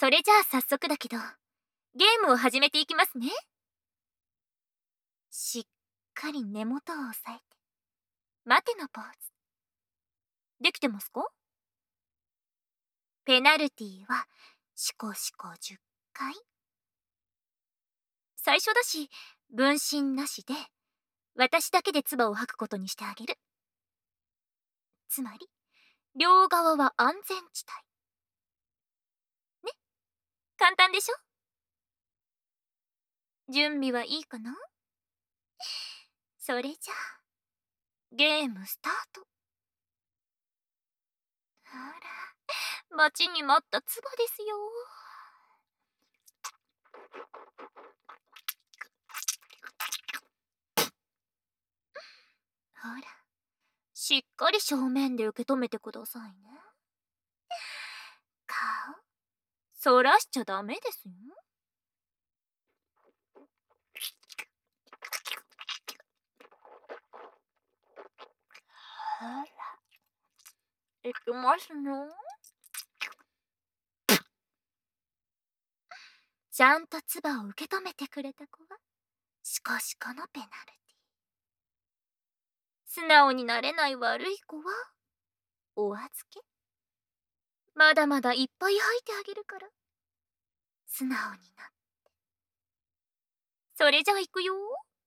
それじゃあ早速だけど、ゲームを始めていきますね。しっかり根元を押さえて、待てのポーズ。できてますか？ペナルティはシコシコ10回。最初だし、分身なしで、私だけで唾を吐くことにしてあげる。つまり、両側は安全地帯。ね、簡単でしょ？準備はいいかな？それじゃあ、ゲームスタート。ほら、待ちに待った唾ですよ。ほら、しっかり正面で受け止めてくださいね。顔、そらしちゃダメですよ。ほら、いきますの。ちゃんと唾を受け止めてくれた子は、シコシコのペナルティ。素直になれない悪い子は、お預け。まだまだいっぱい吐いてあげるから、素直になって。それじゃあ行くよ。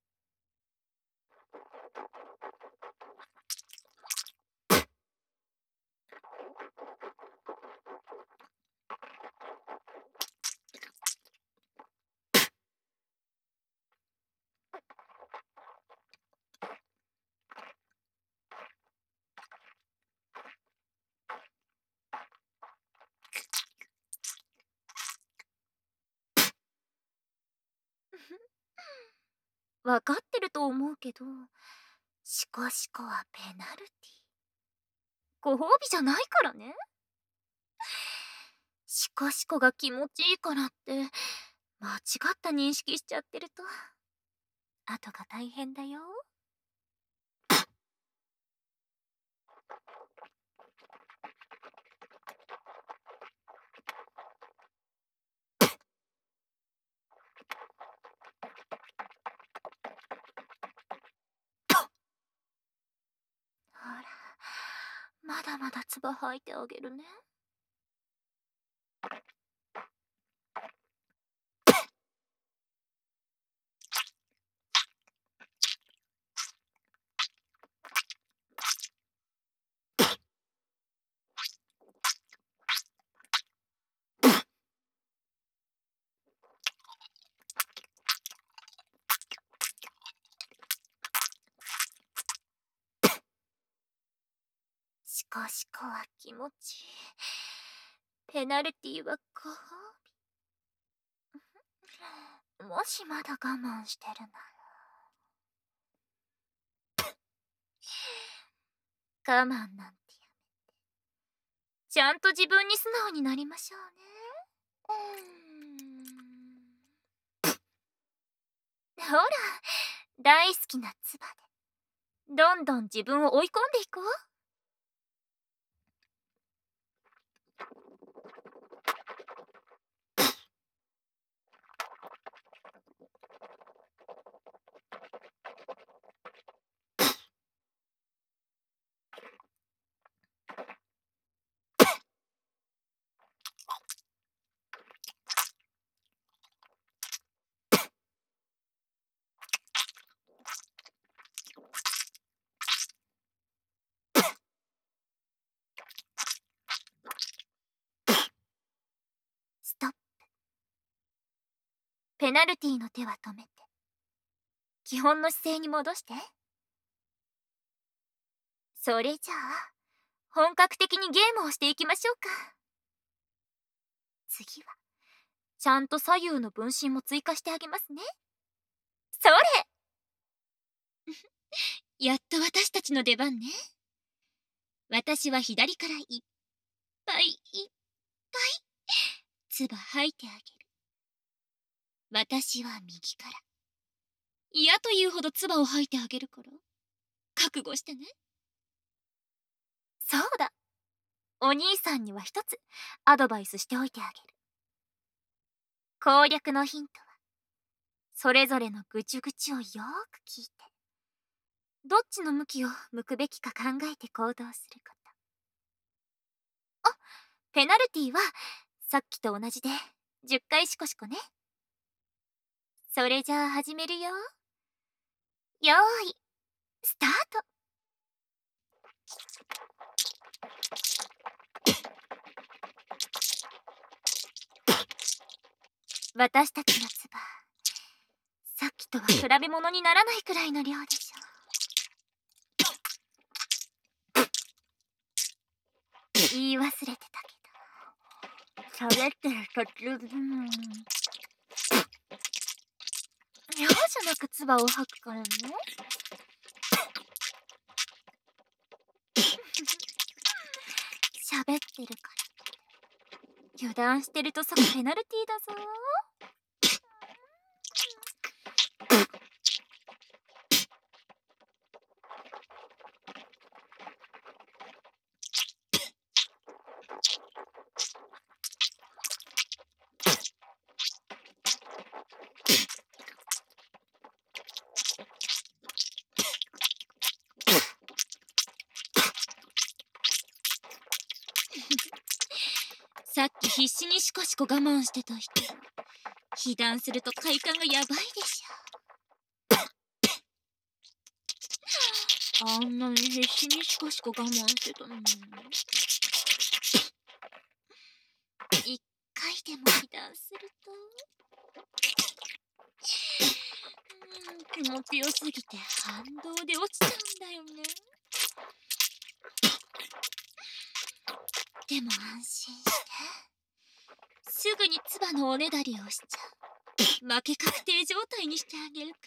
わかってると思うけど、シコシコはペナルティ。ご褒美じゃないからね。シコシコが気持ちいいからって間違った認識しちゃってると後が大変だよ。ほら、まだまだ唾吐いてあげるね。シコシコは気持ちいい。ペナルティはご褒美。もしまだ我慢してるなら、我慢なんてやめて、ちゃんと自分に素直になりましょうね。ほら、大好きな唾でどんどん自分を追い込んでいこう。ストップ。ペナルティの手は止めて、基本の姿勢に戻して。それじゃあ本格的にゲームをしていきましょうか。次はちゃんと左右の分身も追加してあげますね。それやっと私たちの出番ね。私は左からいっぱいいっぱい唾吐いてあげる。私は右から嫌というほど唾を吐いてあげるから覚悟してね。そうだ、お兄さんには一つアドバイスしておいてあげる。 攻略のヒントは、それぞれのぐちゅぐちゅをよーく聞いて、どっちの向きを向くべきか考えて行動すること。あ、ペナルティはさっきと同じで10回シコシコね。それじゃあ始めるよ。よーい、スタート。私たちの唾、さっきとは比べ物にならないくらいの量でしょ。言い忘れてたけど、喋ってる途中で嫌じゃなく唾を吐くからね。喋ってるから。油断してると即ペナルティーだぞ。さっき必死にシコシコ我慢してた人、被弾すると快感がやばいでしょ。あんなに必死にシコシコ我慢してたのに。一回でも被弾すると気持ちよすぎて反動で落ちちゃうんだよね。でも安心して、すぐに唾のおねだりをしちゃう。負け確定状態にしてあげるから。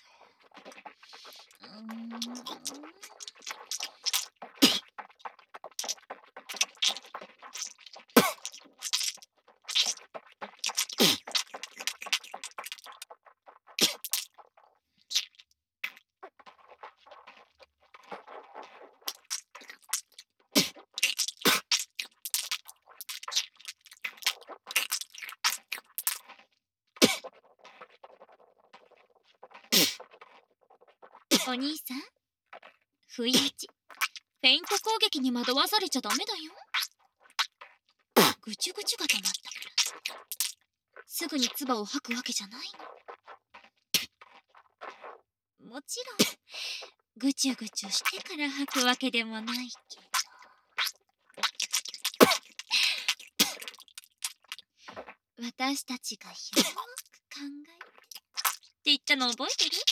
お兄さん、不意打ち、フェイント攻撃に惑わされちゃダメだよ。ぐちゅぐちゅが溜まったから、すぐに唾を吐くわけじゃないの。もちろん、ぐちゅぐちゅしてから吐くわけでもないけど。私たちがよーく考えてって言ったの覚えてる？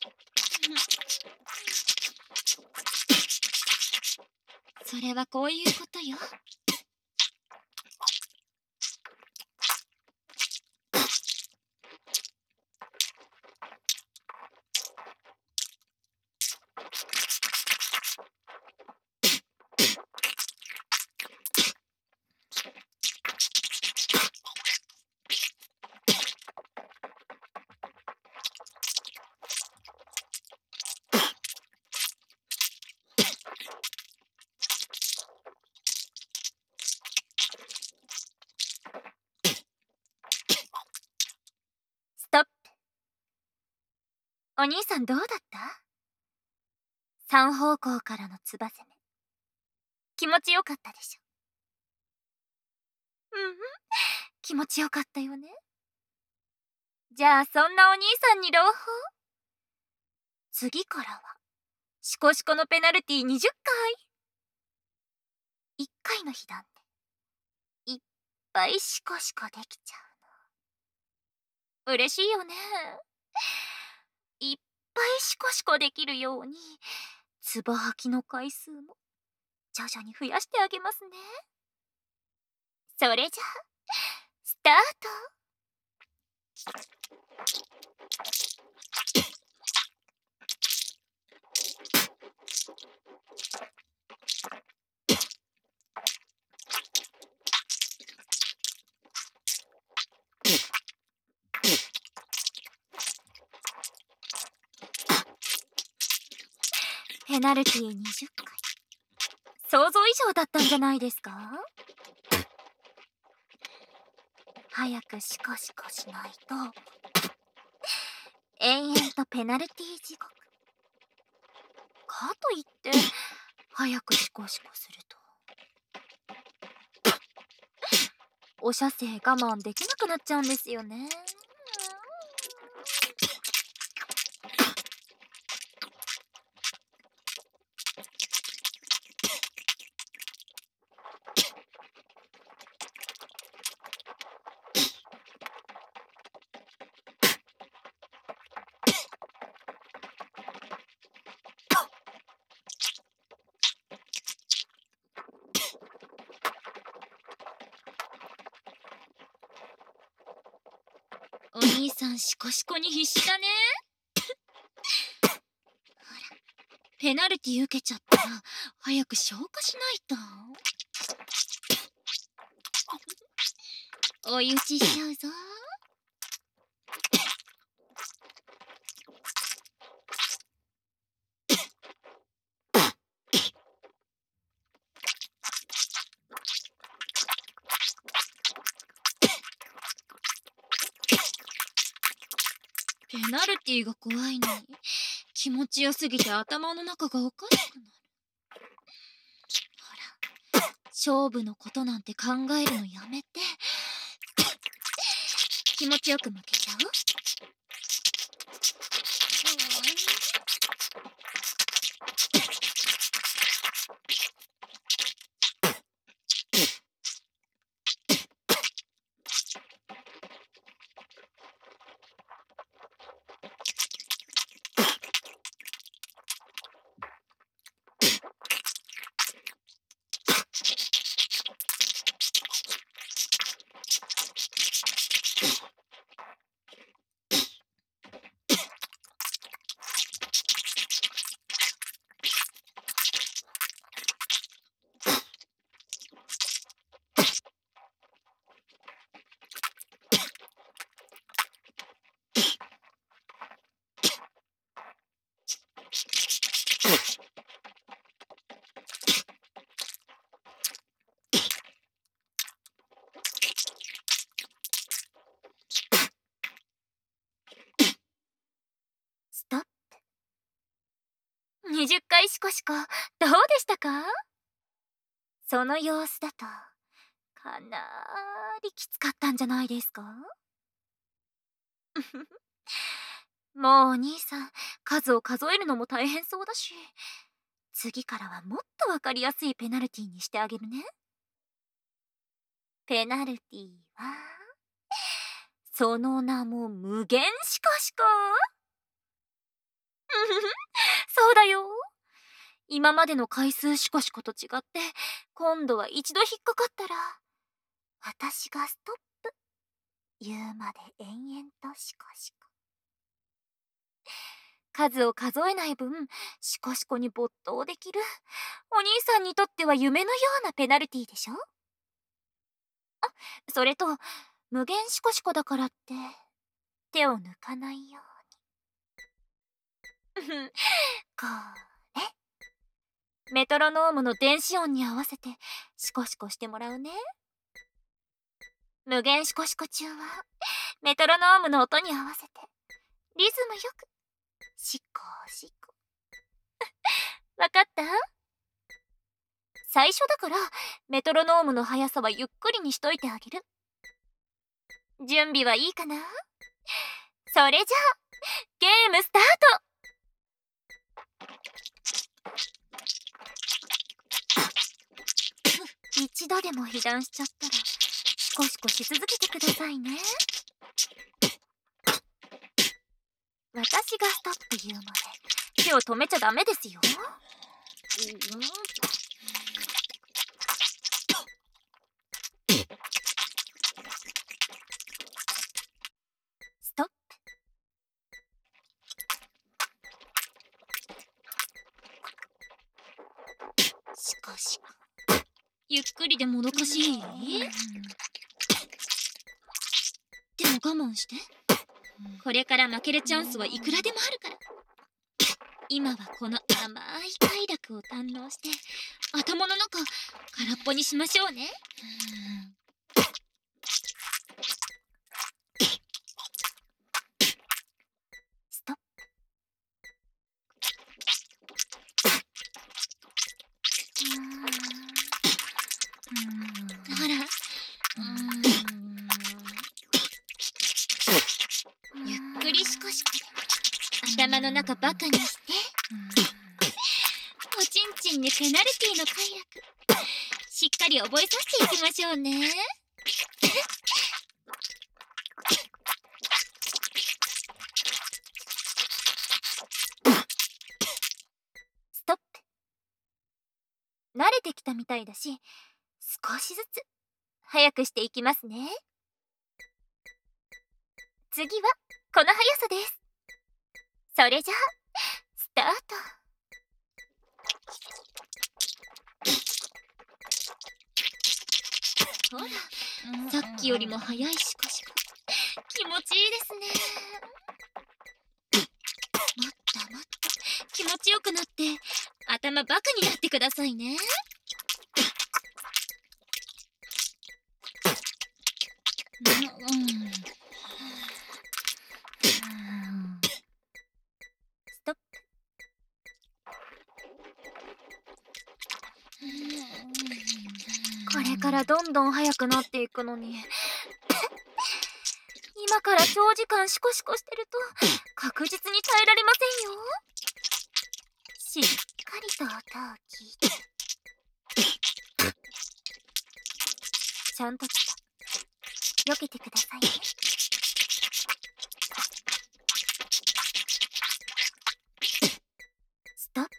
それはこういうことよ。ストップ。お兄さんどうだった？三方向からのつば攻め。気持ちよかったでしょ？気持ちよかったよね。じゃあそんなお兄さんに朗報。次からはシコシコのペナルティ20回。1回の被弾でいっぱいシコシコできちゃうの。嬉しいよね。いっぱいシコシコできるように、つば吐きの回数も徐々に増やしてあげますね。それじゃあスタート。ペナルティ20回。想像以上だったんじゃないですか？ 早くシコシコしないと延々とペナルティー地獄。かといって早くシコシコするとお射精我慢できなくなっちゃうんですよね。お兄さんシコシコに必死だね。ほら、ペナルティ受けちゃったら早く消化しないと。追い打ちしちゃうぞ。ペナルティが怖いのに気持ちよすぎて頭の中がおかしくなる。ほら、勝負のことなんて考えるのやめて。気持ちよく負けちゃう？ストップ。20回シコシコ、どうでしたか？その様子だとかなりきつかったんじゃないですか？もうお兄さん、数を数えるのも大変そうだし、次からはもっとわかりやすいペナルティにしてあげるね。ペナルティはその名も無限シコシコ。そうだよ。今までの回数シコシコと違って、今度は一度引っかかったら私がストップ言うまで延々とシコシコ。数を数えない分シコシコに没頭できるお兄さんにとっては夢のようなペナルティでしょ。それと無限シコシコだからって手を抜かないように。これメトロノームの電子音に合わせてシコシコしてもらうね。無限シコシコ中はメトロノームの音に合わせてリズムよくシコシコ。わかった？最初だからメトロノームの速さはゆっくりにしといてあげる。準備はいいかな？それじゃあゲームスタート。一度でも被弾しちゃったらシコシコし続けてくださいね。私がストップ言うまで手を止めちゃダメですよ。ストップ。シコシコ。ゆっくりでもどかしい？でも我慢して。これから負けるチャンスはいくらでもあるから。今はこの甘い快楽を堪能して頭の中空っぽにしましょうね。 頭の中バカにして、おちんちんにペナルティの快楽、しっかり覚えさせていきましょうね。ストップ。慣れてきたみたいだし、少しずつ早くしていきますね。次はこの速さです。それじゃあスタート。ほら、さっきよりも速いシコシコ。気持ちいいですね。もっともっと気持ちよくなって頭バカになってくださいね。ストップ。これからどんどん速くなっていくのに今から長時間シコシコしてると確実に耐えられませんよ。しっかりと音を聞いて、ちゃんと避けてくださいね。ストッ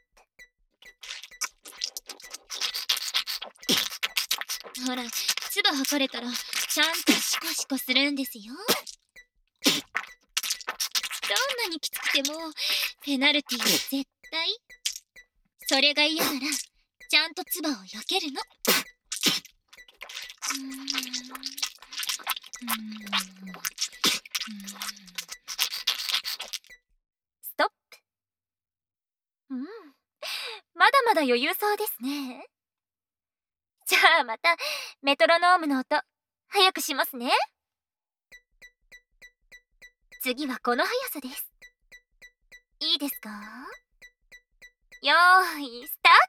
プ。ほら、唾吐かれたらちゃんとシコシコするんですよ。どんなにきつくてもペナルティーは絶対。それが嫌ならちゃんと唾を避けるの。ストップ。まだまだ余裕そうですね。じゃあまたメトロノームの音早くしますね。次はこの速さです。いいですか？よーいスター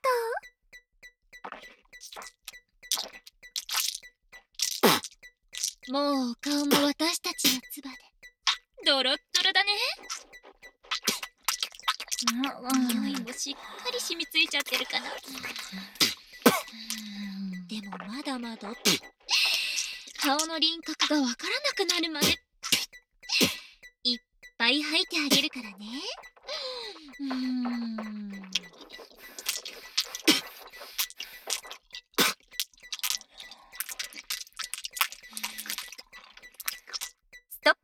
ト。もう顔も私たちの唾でドロッドロだね。匂いもしっかり染みついちゃってるかな。でもまだまだ顔の輪郭がわからなくなるまでいっぱい吐いてあげるからね。ストップ。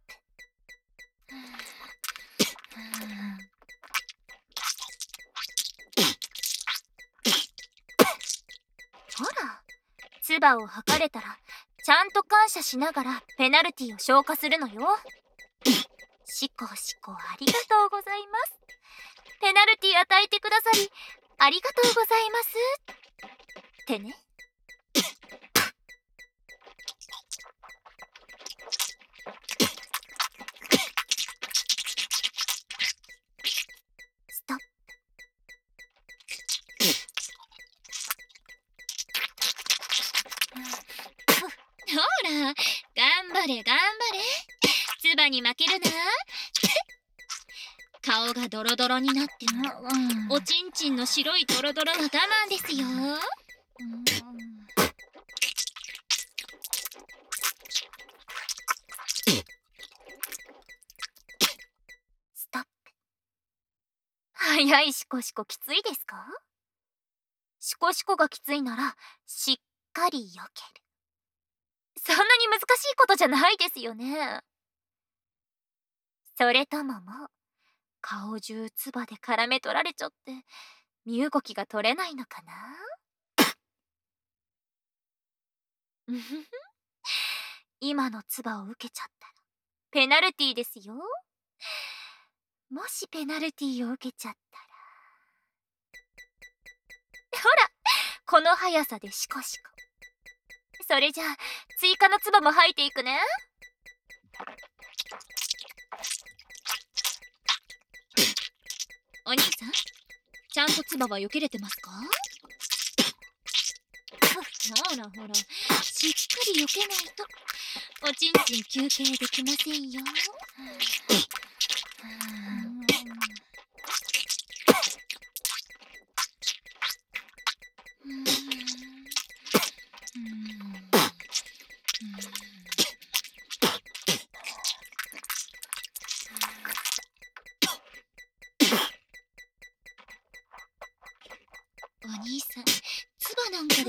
ほら、唾を吐かれたらちゃんと感謝しながらペナルティを消化するのよ。シコシコありがとうございます。ペナルティ与えてくださりありがとうございますってね。ストップ。ほら、頑張れ頑張れ。唾に負けるな。顔がドロドロになってもおちんちんの白いドロドロは我慢ですよ。ストップ。早いシコシコきついですか？シコシコがきついならしっかり避ける。そんなに難しいことじゃないですよね。それとももう顔中唾で絡め取られちゃって身動きが取れないのかな。今の唾を受けちゃったらペナルティーですよ。もしペナルティーを受けちゃったらほら、この速さでシコシコ。それじゃあ追加の唾も吐いていくね。お兄さん、ちゃんと唾は避けれてますか？ほらほら、しっかり避けないとおちんちん休憩できませんよ。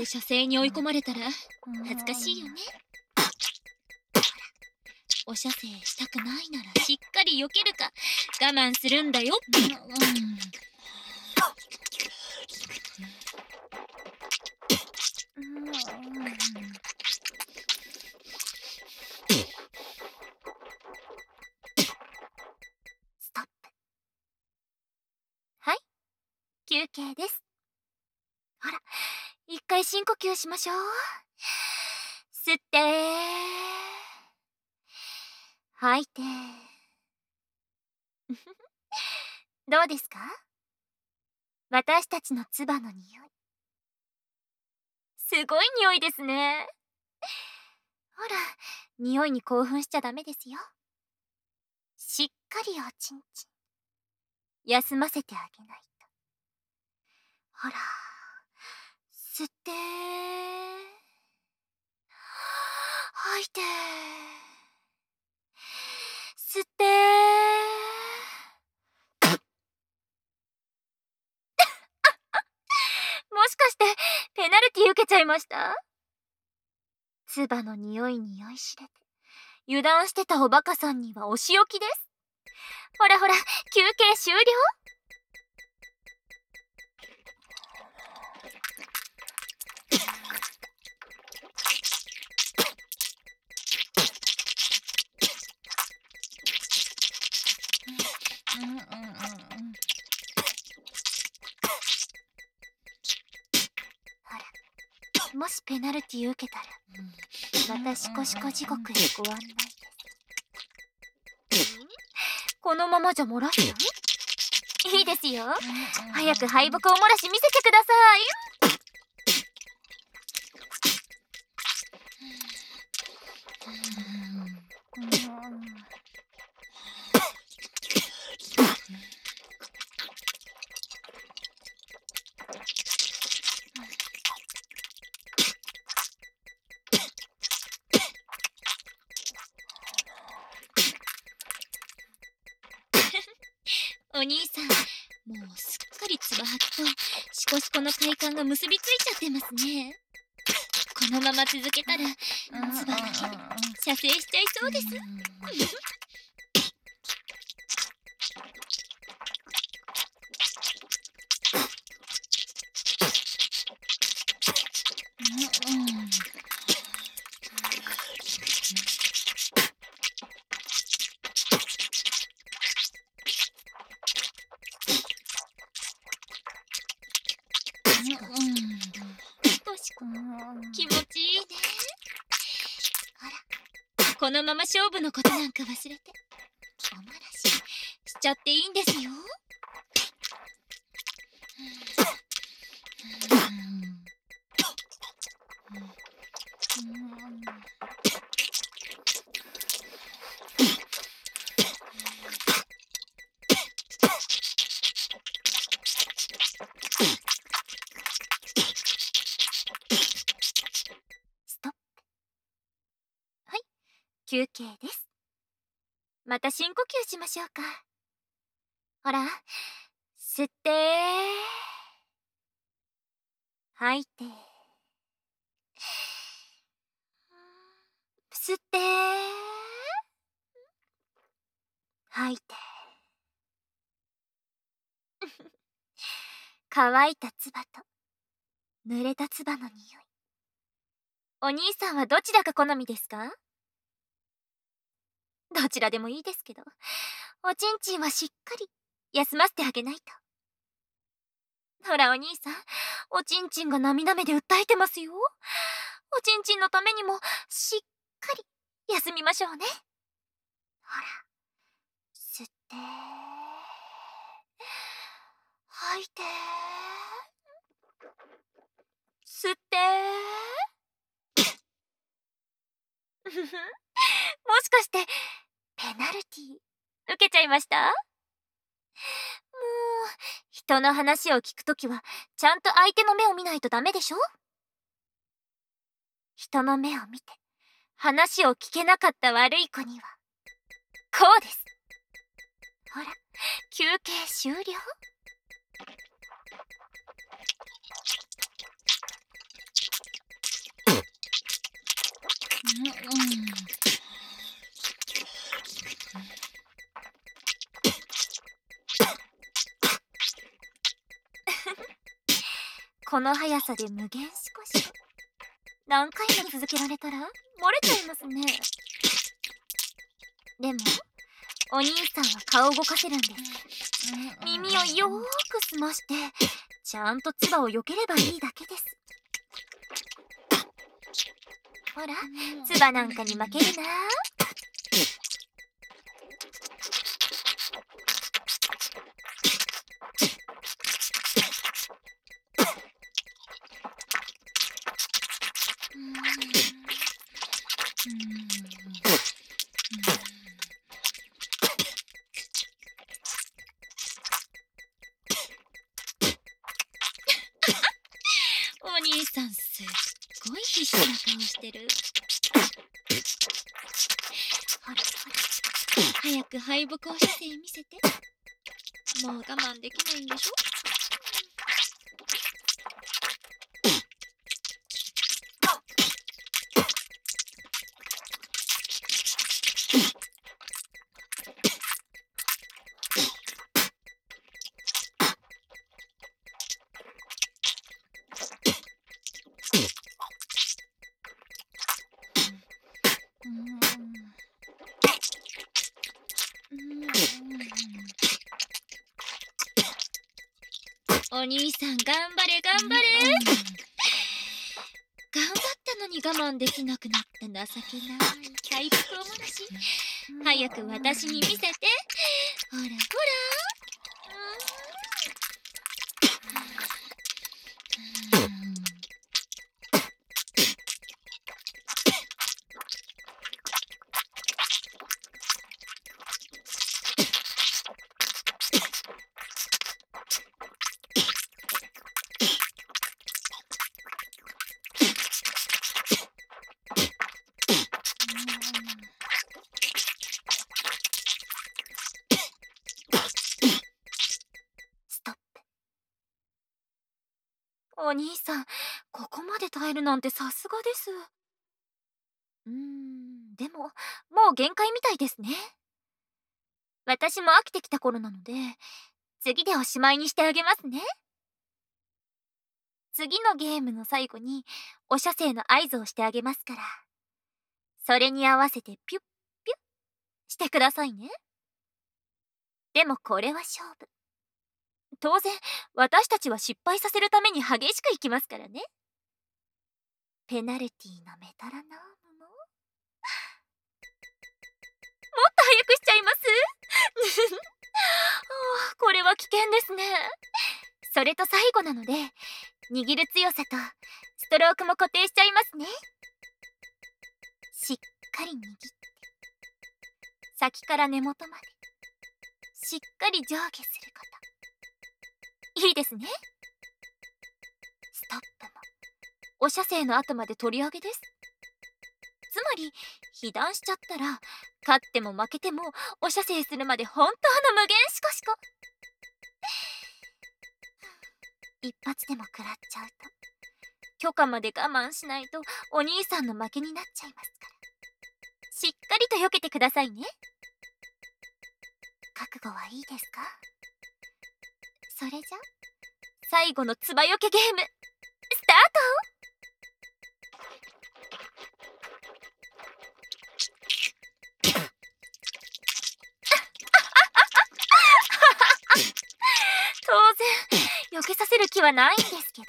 射精に追い込まれたら恥ずかしいよね。お射精したくないならしっかり避けるか我慢するんだよ。ストップ。はい、休憩です。ほら、一回深呼吸しましょう。吸って吐いて。どうですか？私たちの唾の匂い。すごい匂いですね。ほら、匂いに興奮しちゃダメですよ。しっかりおちんちん休ませてあげないと。ほら、吸って吐いて吸ってもしかしてペナルティ受けちゃいました？唾の匂いに酔いしれて油断してたおバカさんにはお仕置きです。ほらほら、休憩終了。もしペナルティ受けたら、またシコシコ地獄へご案内です。このままじゃ漏らしちゃう？いいですよ。早く敗北お漏らし見せてください。お兄さん、もうすっかりつば吐きとシコシコの快感が結びついちゃってますね。このまま続けたらつばだけで射精しちゃいそうです。気持ちいいね。ほら、このまま勝負のことなんか忘れてお漏らししちゃっていいんですよ。ストップ。はい、休憩です。また深呼吸しましょうか。ほら、吸って吐いて吸って吐いて。乾いた唾と濡れた唾の匂い。お兄さんはどちらが好みですか？どちらでもいいですけど、おちんちんはしっかり休ませてあげないと。ほらお兄さん、おちんちんが涙目で訴えてますよ。おちんちんのためにもしっかり休みましょうね。ほら、吸って吐いて吸ってもしかしてペナルティ受けちゃいました？もう人の話を聞くときはちゃんと相手の目を見ないとダメでしょ？人の目を見て話を聞けなかった悪い子にはこうです。ほら、休憩終了。 この速さで無限シコシコ。何回も続けられたら漏れちゃいますね。でもお兄さんは顔を動かせるんです。耳をよーく澄ましてちゃんと唾を避ければいいだけです。ほら、唾なんかに負けるな。お兄さんすっごい必死な顔してる。ほらほら、早く敗北を姿勢見せて。もう我慢できないんでしょ。お兄さん頑張れ頑張れ。頑張ったのに我慢できなくなった情けない敗北おもらし。早く私に見せて。ほらほら。お兄さん、ここまで耐えるなんてさすがです。でも、もう限界みたいですね。私も飽きてきた頃なので、次でおしまいにしてあげますね。次のゲームの最後に、お射精の合図をしてあげますから。それに合わせてピュッピュッしてくださいね。でもこれは勝負。当然、私たちは失敗させるために激しくいきますからね。ペナルティのメタラナームも。もっと早くしちゃいますこれは危険ですね。それと最後なので、握る強さとストロークも固定しちゃいますね。しっかり握って、先から根元までしっかり上下すること。いいですね。ストップもお射精の後まで取り上げです。つまり被弾しちゃったら勝っても負けてもお射精するまで本当の無限シコシコ。一発でも食らっちゃうと許可まで我慢しないとお兄さんの負けになっちゃいますから、しっかりと避けてくださいね。覚悟はいいですか？それじゃ最後のつばよけゲームスタート。当然避けさせる気はないんですけど、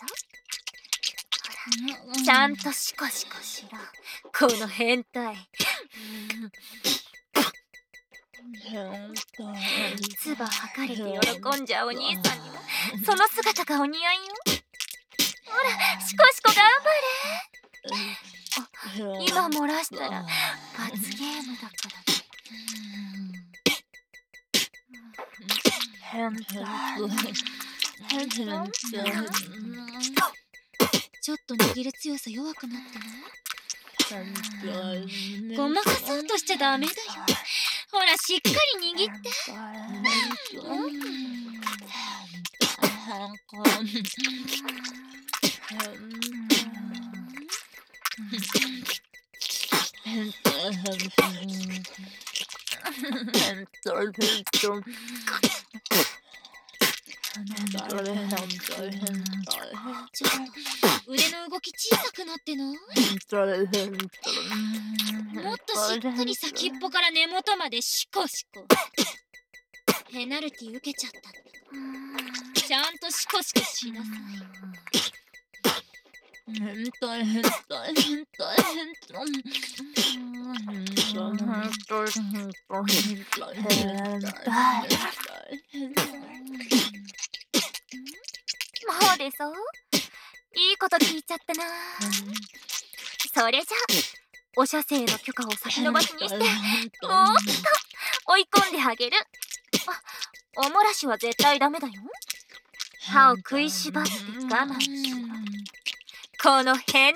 ほらちゃんとシコシコしろこの変態。唾吐かれて喜んじゃうお兄さんにもその姿がお似合いよ。ほらシコシコ頑張れ。今漏らしたら罰ゲームだからね。ちょっと握る強さ弱くなってない？ごまかそうとしちゃダメだよ。ほらしっかり握って。 腕の動き小さくなってない？もっとしっかり先っぽから根元までシコシコ。ペナルティ受けちゃった。ちゃんとシコシコしなさい。もうでそう？いいこと聞いちゃったな。それじゃお射精の許可を先延ばしにしてもっと追い込んであげる。おもらしは絶対ダメだよ。歯を食いしばって我慢しろ。この変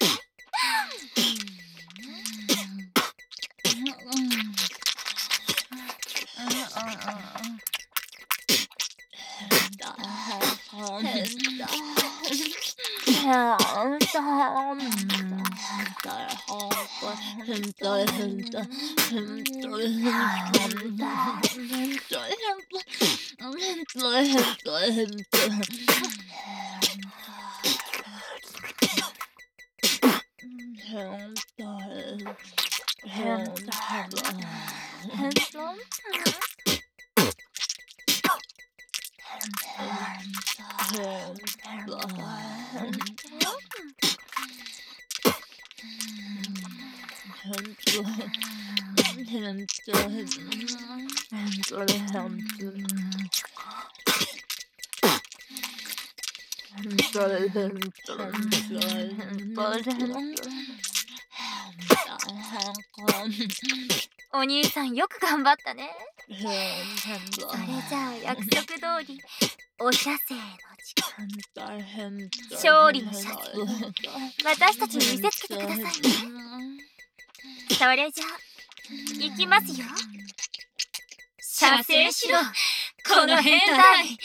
お兄さんよく頑張ったね。それじゃあ約束通りお射精の時間、勝利の射精私たちに見せつけてくださいね。それじゃあいきますよ。射精しろこの変態。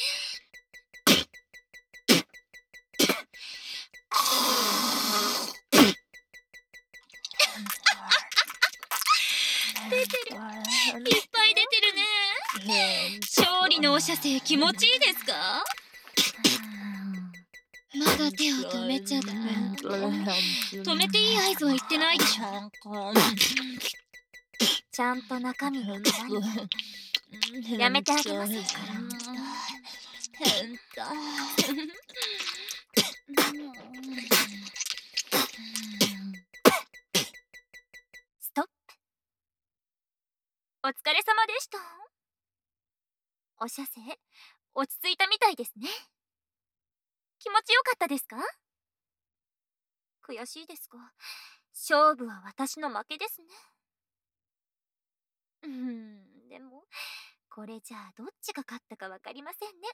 出てる、いっぱい出てるね。勝利のお射精気持ちいいですか？まだ手を止めちゃダメ。止めていい合図は言ってないでしょ。ちゃんと中身がやめてあげますから。ストップ。お疲れ様でした。お射精落ち着いたみたいですね。気持ちよかったですか？悔しいですが勝負は私の負けですね。でもこれじゃあどっちが勝ったか分かりませんね。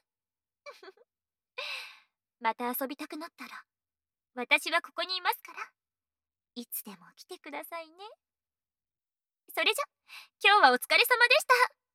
また遊びたくなったら私はここにいますから、いつでも来てくださいね。それじゃ今日はお疲れ様でした。